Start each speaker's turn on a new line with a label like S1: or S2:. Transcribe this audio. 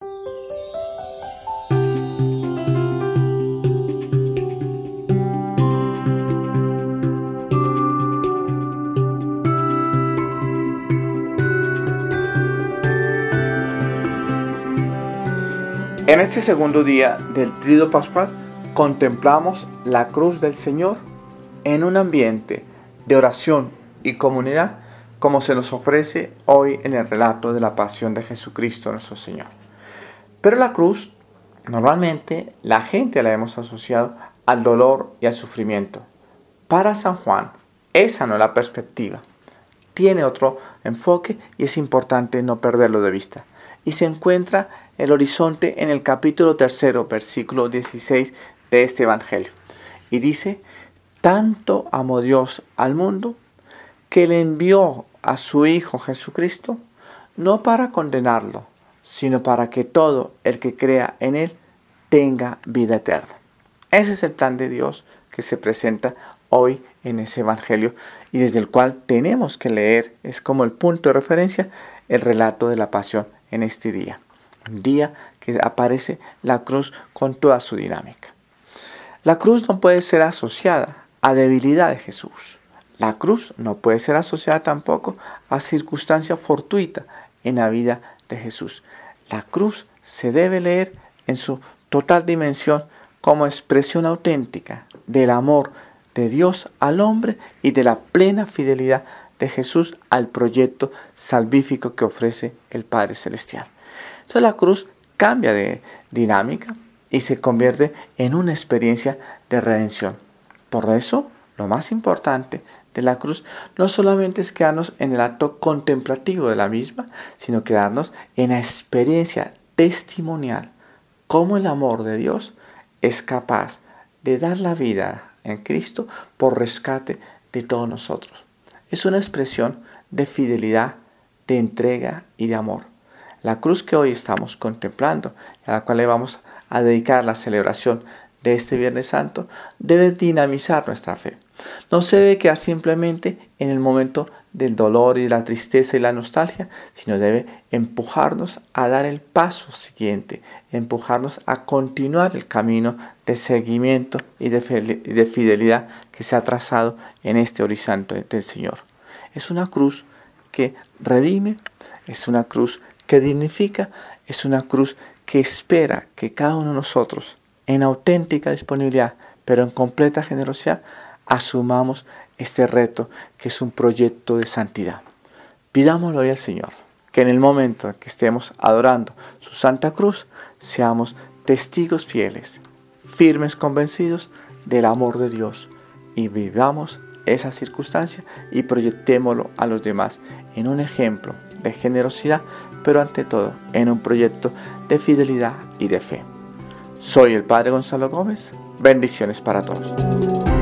S1: En este segundo día del Tríodo Pascual contemplamos la cruz del Señor en un ambiente de oración y comunidad como se nos ofrece hoy en el relato de la pasión de Jesucristo nuestro Señor. Pero la cruz, normalmente la gente la hemos asociado al dolor y al sufrimiento. Para San Juan, esa no es la perspectiva. Tiene otro enfoque y es importante no perderlo de vista. Y se encuentra el horizonte en el capítulo 3, versículo 16 de este Evangelio. Y dice, tanto amó Dios al mundo que le envió a su Hijo Jesucristo, no para condenarlo, sino para que todo el que crea en Él tenga vida eterna. Ese es el plan de Dios que se presenta hoy en ese Evangelio y desde el cual tenemos que leer, es como el punto de referencia, el relato de la pasión en este día. Un día que aparece la cruz con toda su dinámica. La cruz no puede ser asociada a debilidad de Jesús. La cruz no puede ser asociada tampoco a circunstancia fortuita en la vida de Jesús. La cruz se debe leer en su total dimensión como expresión auténtica del amor de Dios al hombre y de la plena fidelidad de Jesús al proyecto salvífico que ofrece el Padre Celestial. Entonces la cruz cambia de dinámica y se convierte en una experiencia de redención. Por eso, lo más importante de la cruz no solamente es quedarnos en el acto contemplativo de la misma, sino quedarnos en la experiencia testimonial, cómo el amor de Dios es capaz de dar la vida en Cristo por rescate de todos nosotros. Es una expresión de fidelidad, de entrega y de amor. La cruz que hoy estamos contemplando, a la cual le vamos a dedicar la celebración de este Viernes Santo, debe dinamizar nuestra fe. No se debe quedar simplemente en el momento del dolor y de la tristeza y la nostalgia, sino debe empujarnos a dar el paso siguiente, empujarnos a continuar el camino de seguimiento y de fidelidad que se ha trazado en este horizonte del Señor. Es una cruz que redime, es una cruz que dignifica, es una cruz que espera que cada uno de nosotros, en auténtica disponibilidad, pero en completa generosidad, asumamos este reto que es un proyecto de santidad. Pidámoslo hoy al Señor, que en el momento en que estemos adorando su Santa Cruz, seamos testigos fieles, firmes, convencidos del amor de Dios y vivamos esa circunstancia y proyectémoslo a los demás en un ejemplo de generosidad, pero ante todo en un proyecto de fidelidad y de fe. Soy el Padre Gonzalo Gómez. Bendiciones para todos.